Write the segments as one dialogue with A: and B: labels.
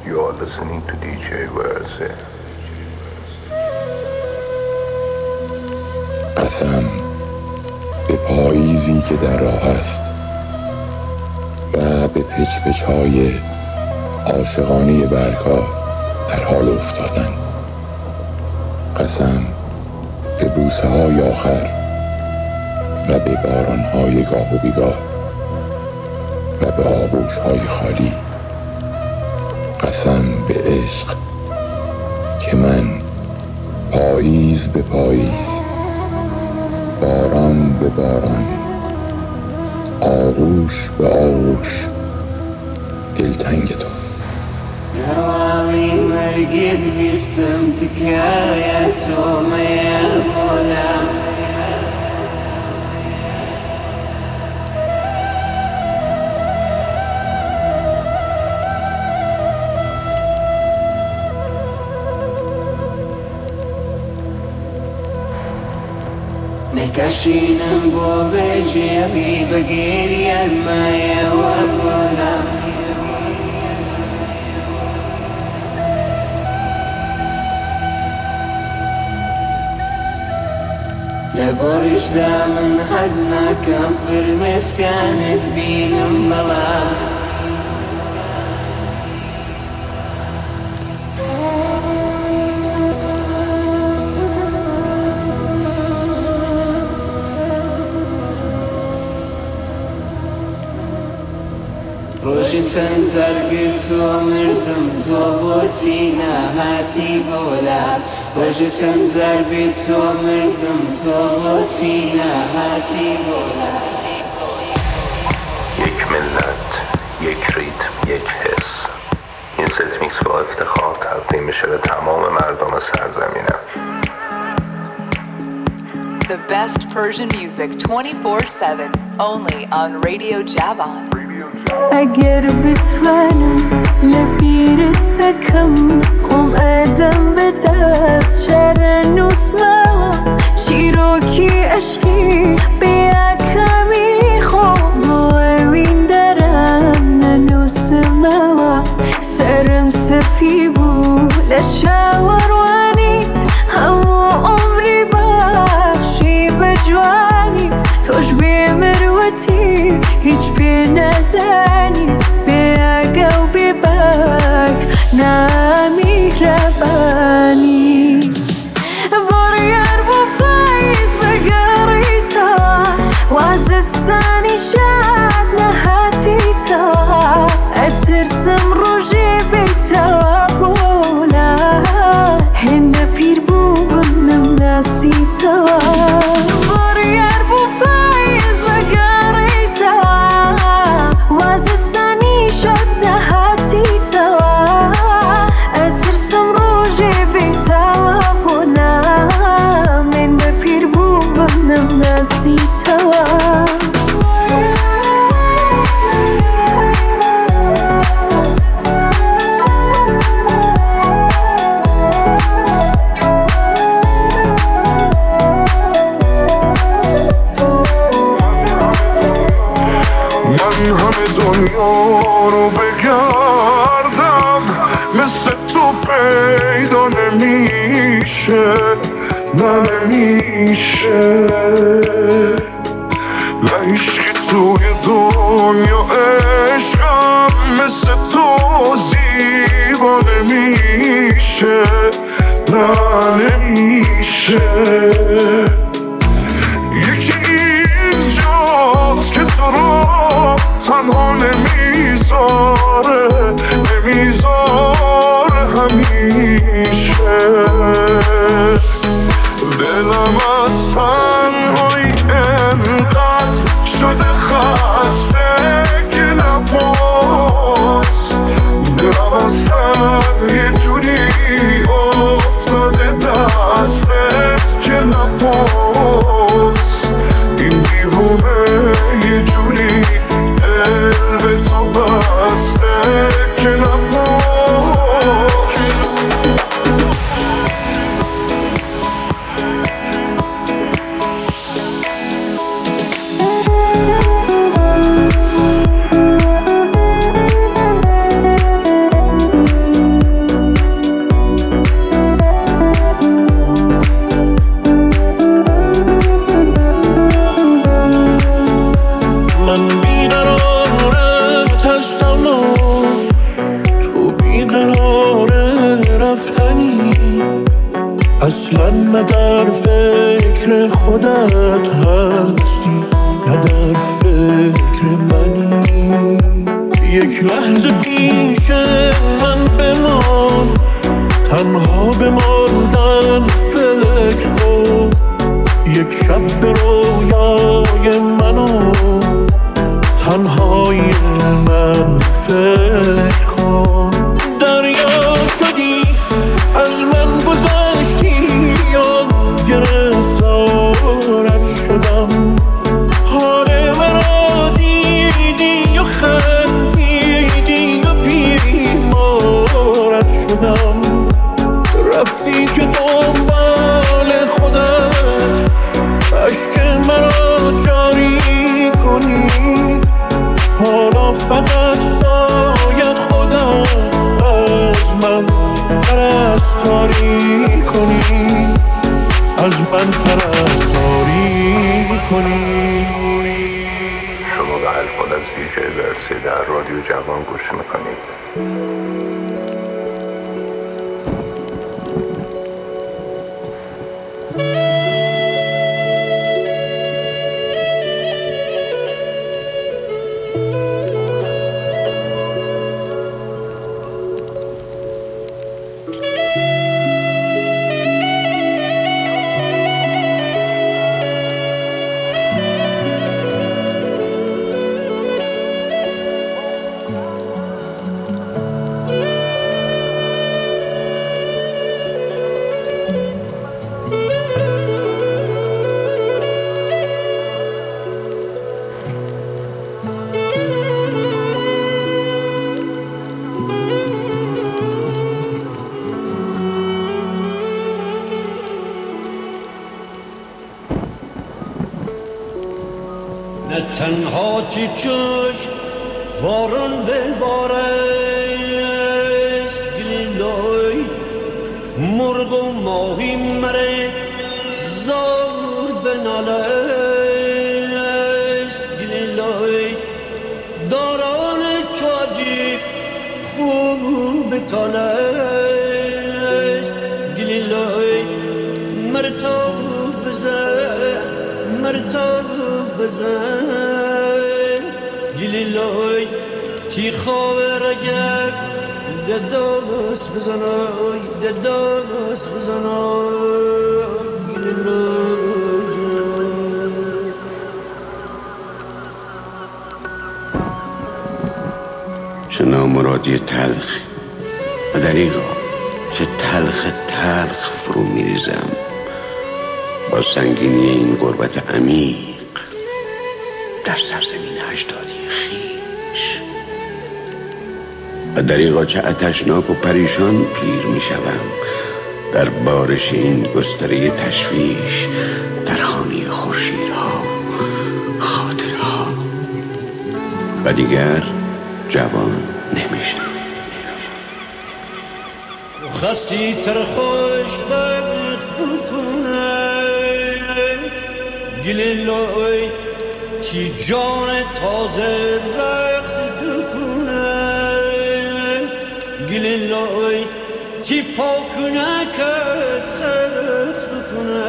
A: You are listening to DJ Verse.
B: قسم به پاییزی که در راه است و به پچ‌پچ‌های عاشقانه برگ‌ها در حال افتادن. قسم به بوسه‌های آخر و به باران‌های گاه و بیگاه و به آغوش‌های خالی. قسم به عشق که من پاییز به پاییز، باران به باران، آغوش به آغوش دلتنگ تو.
C: نوالي مرقد بيستمتك يا توم يا مولا نكشينم بو بجيبي بقيري المايا والغلا لبرش دامن حزنك كفر مسكانة بينم ظلام روشي تنزر قلتو مردم تو بوتينا هاتي بولا روشي تنزر قلتو مردم تو بوتينا هاتي بولا
A: یک ملت، یک ریتم، یک حس. این ست میکس با افتخار تقدیم میشه به تمام مردم سرزمینم.
D: The best Persian music 24/7 only on Radio Javan.
E: اگر بتوانم لبیرت بکم خم ادم به دست شرنوس ما چیروکی عشقی بیا کمی خوب بوین درم ننوس ما سرم سفی بو لچاوروانی همو عمری بخشی بجوانی توش بمروتی هیچ بی نزنی به اگه و به بک نمی روانی باریر با فایز بگری تا وازستانی شد نهاتی تا اترسم روژه بیتا بولا هنده پیر بوبنم نسی تا باریر با فایز بگری تا وازستانی شد نهاتی تا اترسم روژه بیتا بولا هنده پیر بوبنم نسی تا
F: دنیا رو بگردم مثل تو پیدا نمیشه نه نمیشه نه عشقی توی دنیا عشقم مثل تو زیبا نمیشه نه نمیشه یکی اینجاست که تو رو تنها نمیذاره همیشه دلم از تنهایی انقدر شده خسته که نپاس دلم از تن یه جوری افتاده دستت که نپاس این دیوونه یه جوری دل به تو بسته که نپاس خودت هستی نه در فکر منی. یک لحظه پیش من بمان، تنها بماندن فکر کن. یک شب به رویای منو تنهای من فکر کن. دریا شدی از من گذشتی یا گرفتارت شدم. حال مرا دیدی و خندیدی و بیمارت شدم. رفتی که دنبال خودت عشق مرا جاری کنی. حالا فقط باید خودت از من پرستاری کنی، از من پرستاری کنی.
A: شما به الفاظ از ویژه ورسی در رادیو جوان گوش میکنید.
G: نه تنها تی چشم باران ببارست، گلیلای مرغ و ماهی مره زار بنالست. گلیلای داران چاجی خوب بتالست. گلیلای مرتاب بزن مرتاب بزن. گلیلای تی خواه رگر دداس بزنای دداس بزنای.
H: چه نامرادی تلخ و دریغا، چه تلخ فرو میریزم با سنگینی این غربت عمیق در سرزمین اجدادی خویش. و دریغا چه آتشناک و پریشان پیر میشوم در بارش این گستره تشویش در خانه خورشیدها خاطرها. و دیگر جوان نمیشم.
G: خستی تر خوش بخت بکنه. گلیلای کی جان تازه رخت بکنه. گلیلای کی پاکنه که سرخت بکنه.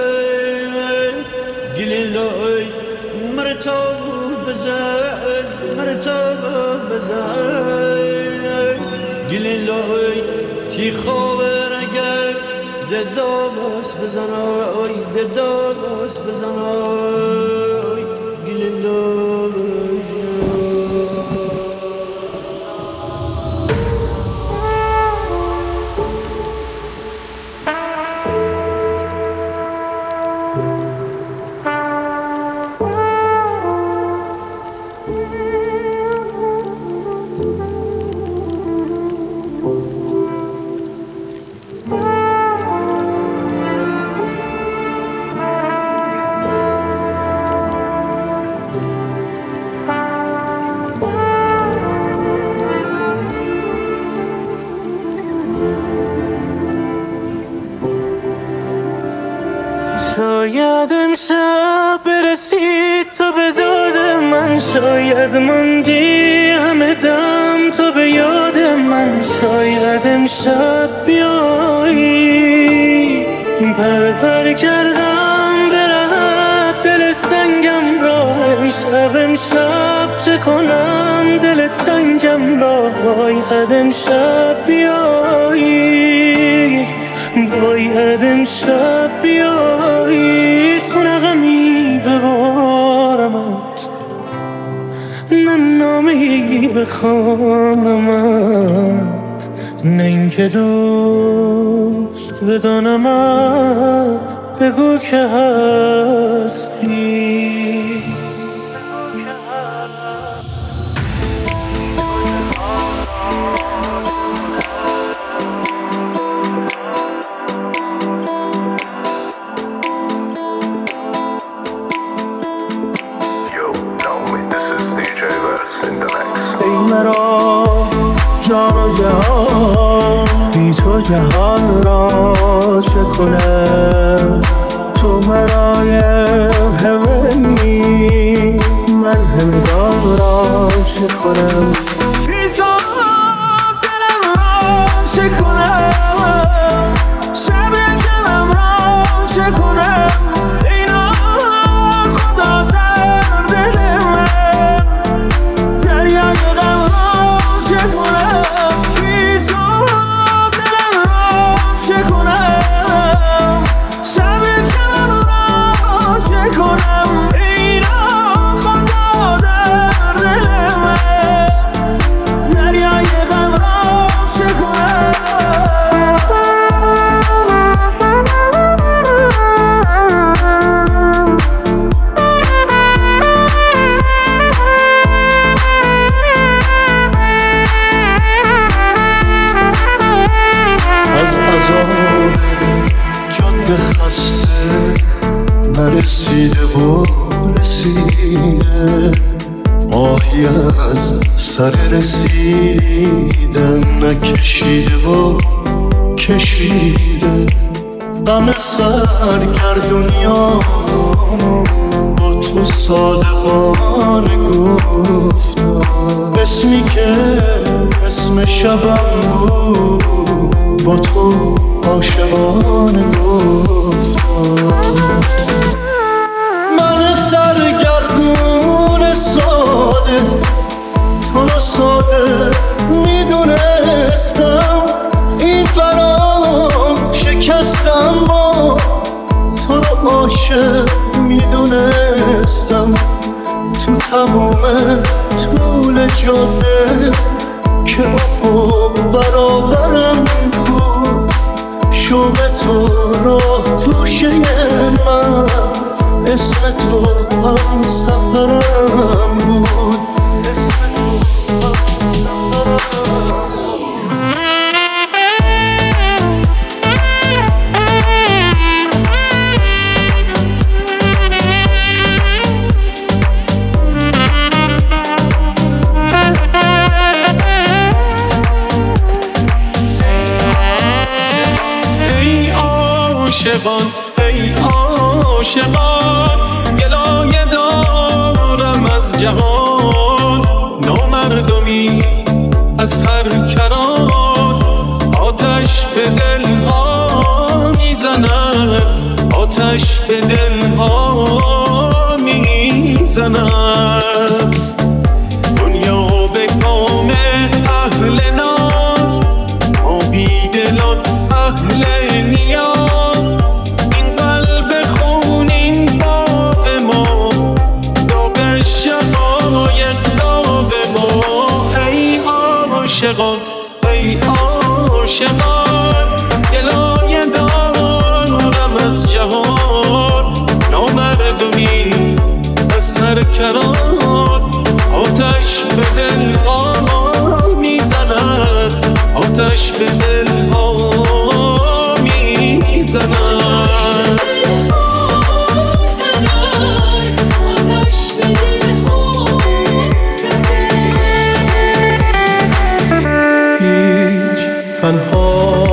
G: گلیلای مرتاب بزن مرتاب بزن. گلیلای کی خواب رگر دداس بزنای دداس بزنای. گلیلای
I: شاید امشب برسید تو به داد من، شاید موندی همه دم تو به یاد من. شاید امشب بیایی پر کردم برم باید امشب بیایی، باید امشب بیایی، تو نغمی ببارمت، نه نامی بخوانمت، نه اینکه دوست بدانمت، بگو که هستی.
F: جان و جهان بی تو جهان را چه کنم، تو مرای همگی من همگان را چه کنم، بی تو دلم را چه کنم، شب جمعم را چه کنم، اینا خدا در دل من دریای غم را چه کنم،
J: نرسیده و رسیده، آهی از سر رسیدن نکشیده و کشیده، غم سرگردونیامو با تو صادقانه گفتم، اسمی که اسم شبم بود با تو عاشقانه گفتم، من سرگردون ساده تو رو ساده میدونستم، این برام شکستم با تو رو عاشق میدونستم، تو تموم طول جاده که افق برابرم بود، شوق تو راه توشه من، اسم تو هم سفرم بود.
K: ای عاشقان ای عاشقان، گلایه دارم از جهان، نامردمی از هر کران، آتش به دل ها میزند، آتش به دل ها میزند، دنیا به کام اهل ناز، ما بیدلان اهل نیاز، این قلب خونین باغ ما، داغ شقایق داغ ما، ای عاشقان ای عاشقان، گلایه دارم از جهان، نامردمی از هر کران، آتش به دل ها میزند، آتش به دل ها میزند.
F: هیچ تنها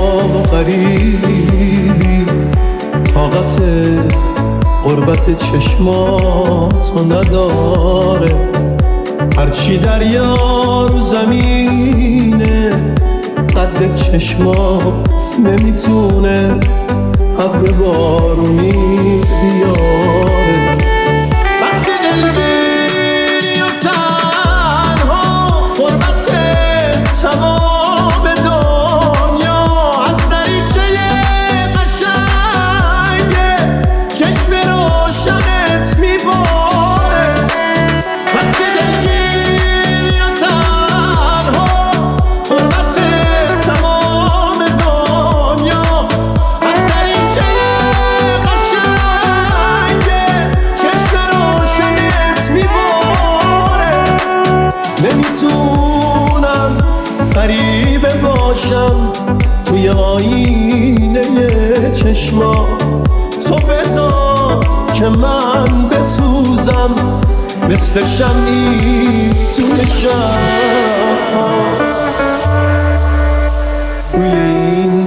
F: غریبی طاقت غربت چشماتو نداره، هرچی دریا رو زمینه قد چشمات نمیتونه ابر بارونی بیاره، وقتی دلگیری و تنها غربت تمام
J: غریبه باشم توی آینه چشما، تو بذار که من بسوزم مثل شمعی توی شب. توی این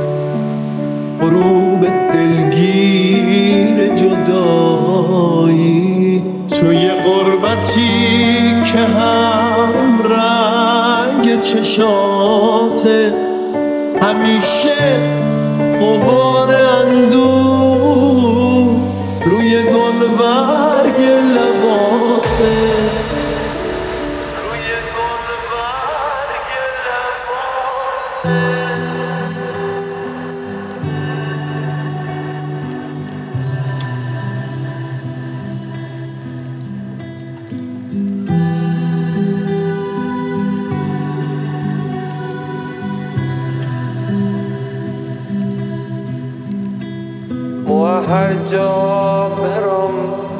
J: غروب دلگیر جدایی، توی غربتی که هم رنگ چشاته، همیشه غبار اندوه روی گلبرگ لباته.
L: هر جا برم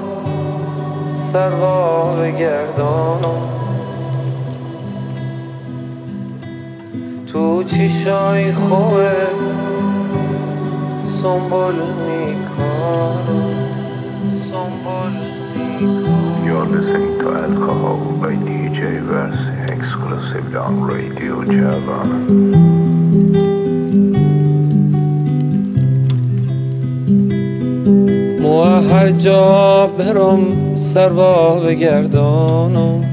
L: سروا بگردانم، تو چشای خوبه سنبول میکارم.
A: You're listening to Alcohol by DJ Versi exclusively on Radio Javan.
L: هر جا برم سروا بگردانم،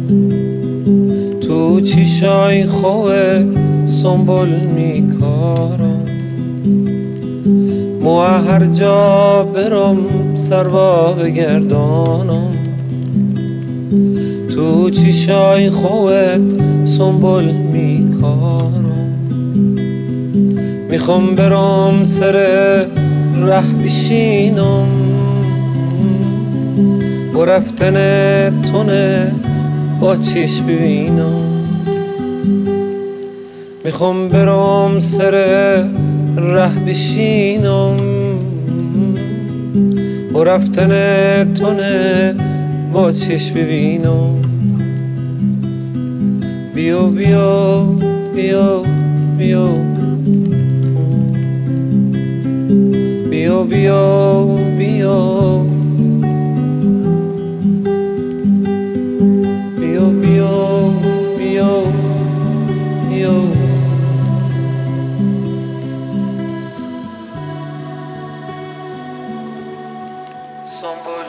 L: تو چشای خوبه سنبول میکارم. هر جا برم سروا بگردانم، تو چشای خوبت سنبول میکارم. میخوام برم سر ره بشینم و رفتن تونه با چشم ببینم. میخوام برم سر ره بشینم و رفتن تونه با چشم ببینم. بیا بیا بیا بیا بیا بیا بیا بیا بیا بیا سنبول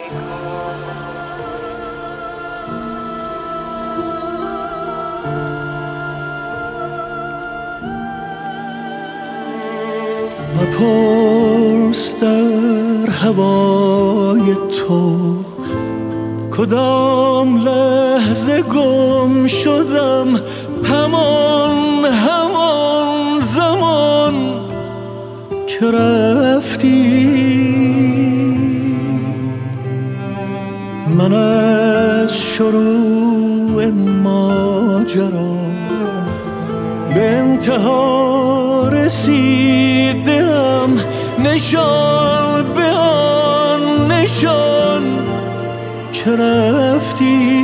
J: مپرس در هوای تو کدام لحظه گم شدم، همان زمان که رفتی. من از شروع ماجرا به انتها رسیدم، نشان به آن نشان که رفتی.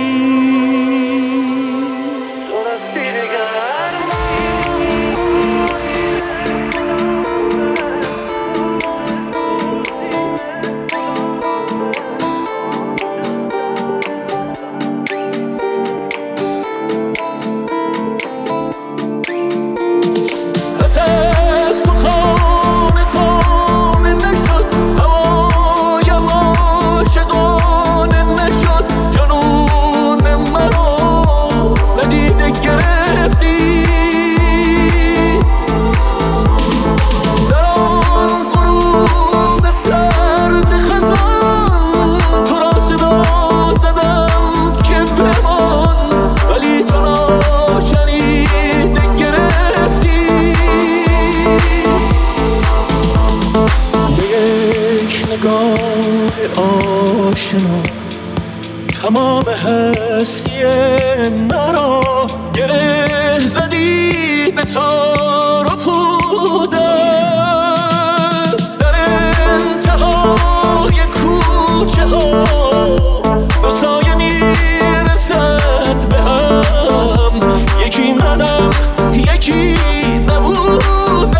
J: تمام هستی مرا گره زدی به تار و پودت، در انتهای کوچه ها دو سایه میرسد به هم، یکی من یکی نبودم.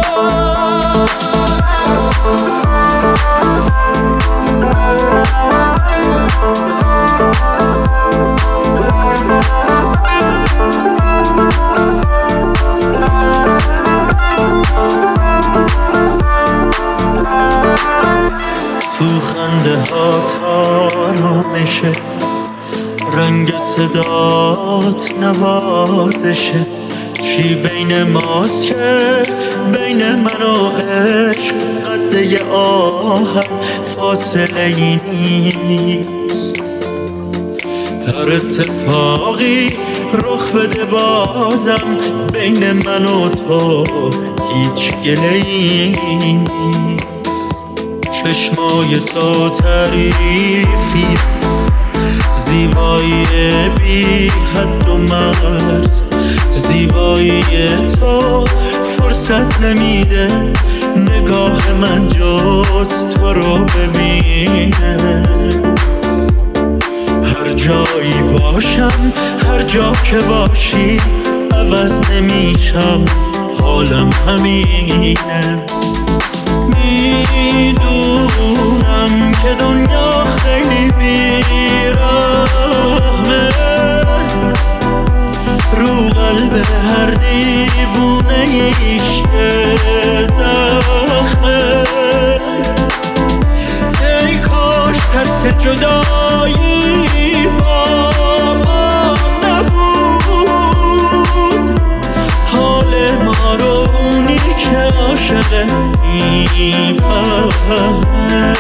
M: تو خنده ها آرامشه، رنگ صدات نوازشه. چی بین ماست که بین من و عشق قده آهم فاصله ای نیست. هر اتفاقی رخ بده بازم بین من و تو هیچ گله ای نیست. چشمای تو تعریفی زیبایی بی حد و مرز. زیبایی تو فرصت نمیده نگاه من جز تو رو ببینه. هر جایی باشم هر جا که باشی عوض نمیشم، حالم همینه. میدونم که دنیا خیلی بیرحمه، رو قلب هر دیوونه ایش که زخمه. ای کاش ترس جدایی با ما نبود، حال ما رو اونی که عاشقه میفهمه.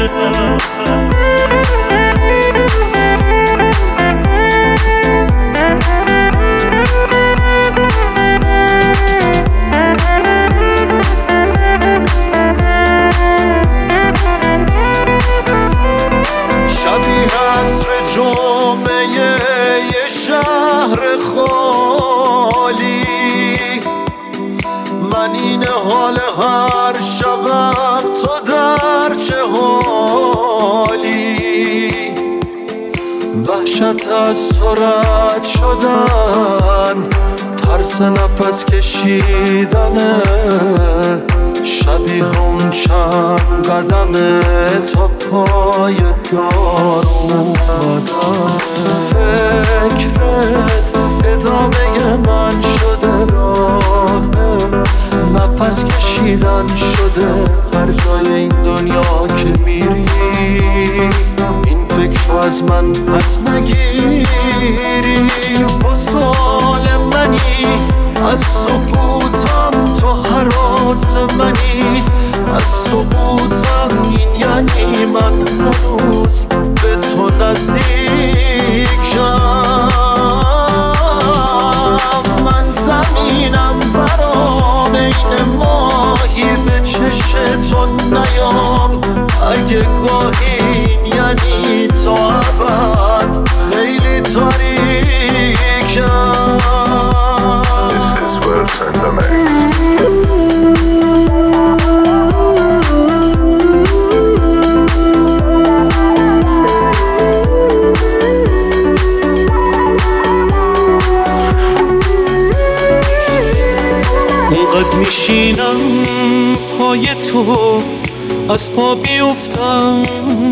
J: شبیه عصر جمعه یه شهر خالی، من این حال هر شبم تو در چه حالی. وحشت از سرعت شدن، ترس نفس کشیدنه، شبیه اون چند قدمه تا پای دار اومدن. فکرت ادامه من شده راهه، نفس کشیدن شده هر جای این دنیا که میری. این فکر رو از من پس نگیری، با سال منی از سکوتم تو هراس منی. از سکوتم این یعنی من هنوز به تو نزدیکم. من زمینم برا بین ماهی به چش تو نیام. اگه گاهی این یعنی تا ابد خیلی تاریکم.
M: اونقدر میشینم پای تو از پا بیفتم،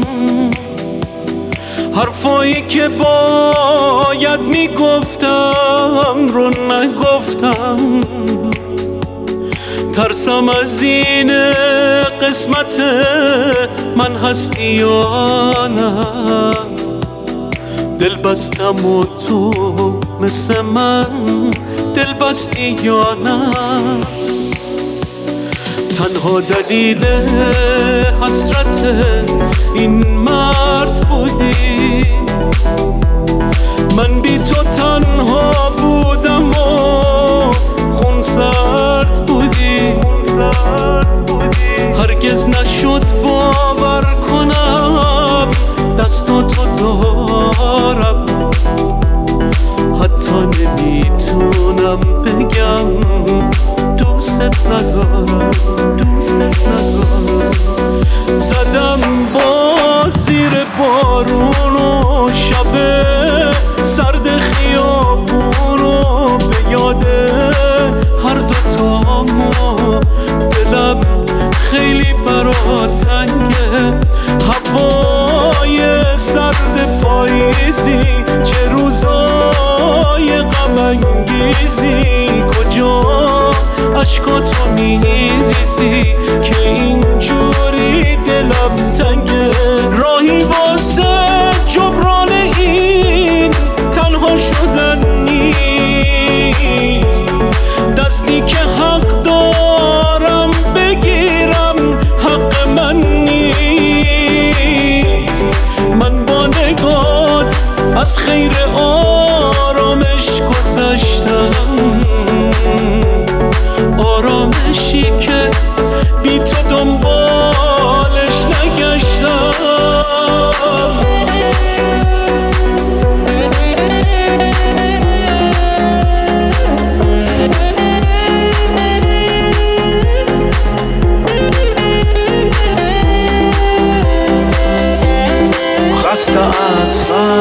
M: حرفایی که باید میگفتم رو نگفتم. ترسم از این قسمت من هستی یا نه، دل بستم و تو مثل من دل بستی یا نه. تنها دلیل حسرت این مرد بودی، من بی تو تنها بودم و خون سرد بودی. هرگز نشد باور کنم دستاتو دارم، حتی نمیتونم بگم دوست ندارم. زدم با زیر بارون و شب سرد خیابون رو به یاد
K: های غم انگیزی کجا عشقاتو میریزی که اینجوری دلم تنگه راهی واسه جبران این تنها شدن نیست دستی که حق دارم بگیرم حق من نیست من با نگات از خیر آرامش گذشتم آرامشی که بی تو دنبالش نگشتم
J: خسته از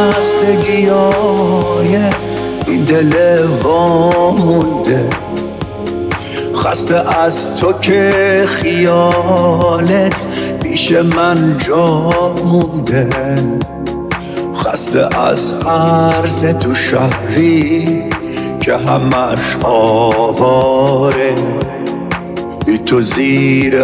J: خستگیای این دل وامونده خسته از تو که خیالت پیش من جا مونده خسته از عرض تو شهری که همش آواره بی تو زیر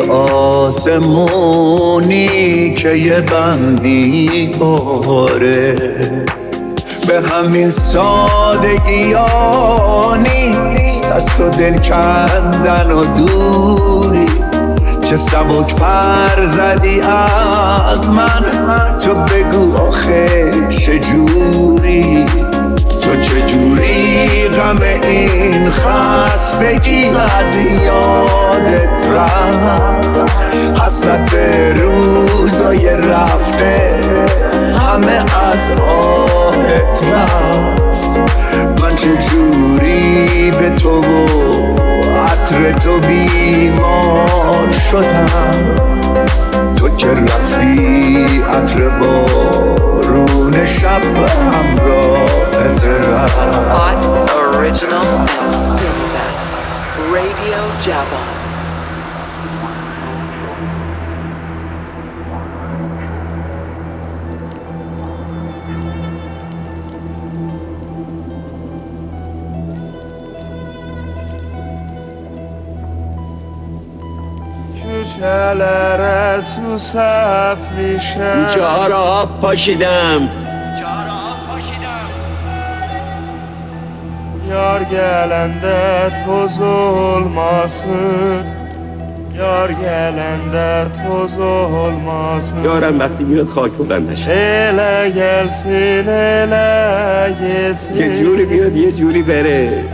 J: آسمونی که یه بند میباره به همین سادگی ها نیست از تو دل کندن و دوری چه سبک پر زدی از من تو بگو آخه چجوری تو چجوری غم این خستگی از یادت رفت حسرت روزای رفته همه از آهت رفت من چجوری به تو و عطر تو بیمار شدم تو که رفتی عطر بارون شب همراهت رفت
D: Hot, original, and still best. Radio Java.
N: کوچه‌لر تو صف میشن
H: کوچه ها را آب پاشیدم
N: یار گلنده تو ظلماسın یار گلنده تو ظلماسın
H: یارم وقتی میاد خاک بلندش
N: اله gelsin اله gitsin
H: یه جوری بیاد یه جوری بره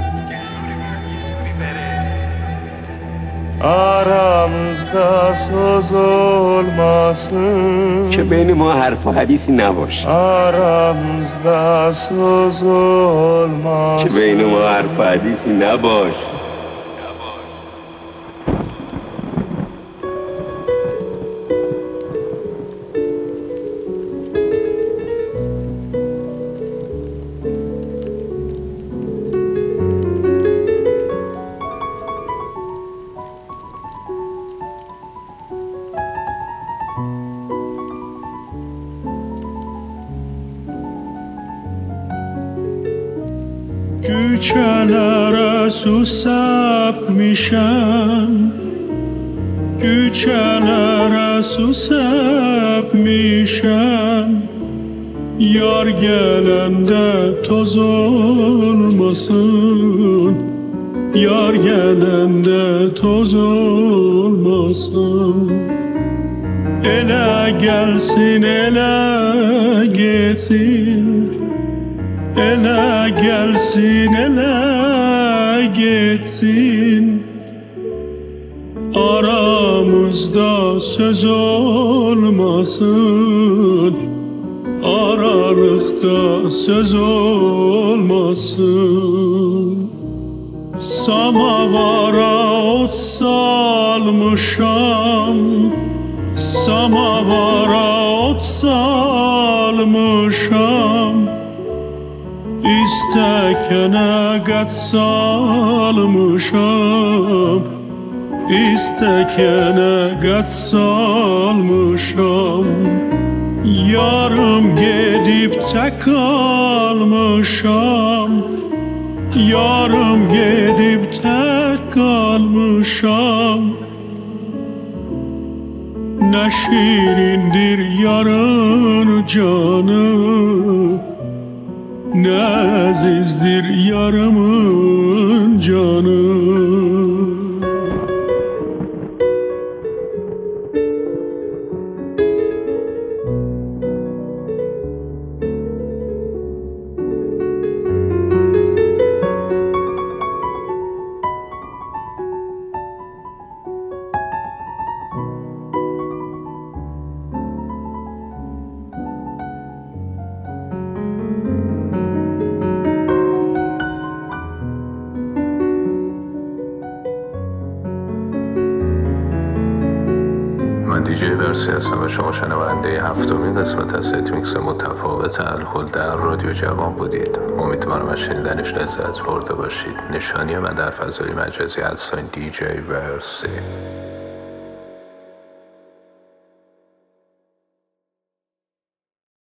N: aramızda söz olmasın
H: که بین ما حرف و حدیثی نباشه
N: aramızda söz olmasın
H: که بین ما حرف و حدیثی نباشه
K: Küçelere susap mişem Küçelere susap mişem Yar gelende toz olmasın Yar gelende toz olmasın Ele gelsin ele gitsin Ele gelsin ele gitsin Aramızda söz olmasın Aralıkta söz olmasın Samavara ot salmışam Samavara ot salmışam İstekene gat salmışam İstekene gat salmışam Yarım gedib tək qalmışam, yarım gedib tək qalmışam. Nə şirindir yarın canı, nə əzizdir yarımın canı.
A: من دیجی ورسی هستم و شما شنونده هفتمین قسمت از ست میکس متفاوت الکل در رادیو جوان بودید. امیدوارم از شنیدنش لذت برده باشید. نشانی من در فضای مجازی @DJ ورسی.